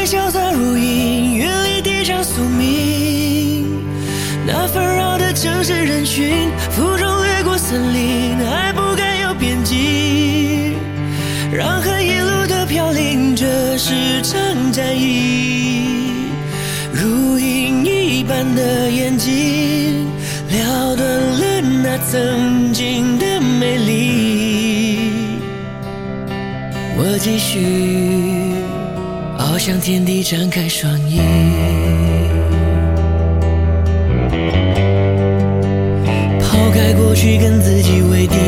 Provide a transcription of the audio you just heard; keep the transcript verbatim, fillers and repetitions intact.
潇洒如影，远离地上宿命。那纷扰的城市人群，负重掠过森林，爱不该有边际。让恨一路的飘零，这是场战役。如影一般的眼睛，撩断了那曾经的美丽。我继续翱翔天地，张开双翼，抛开过去，跟自己为敌。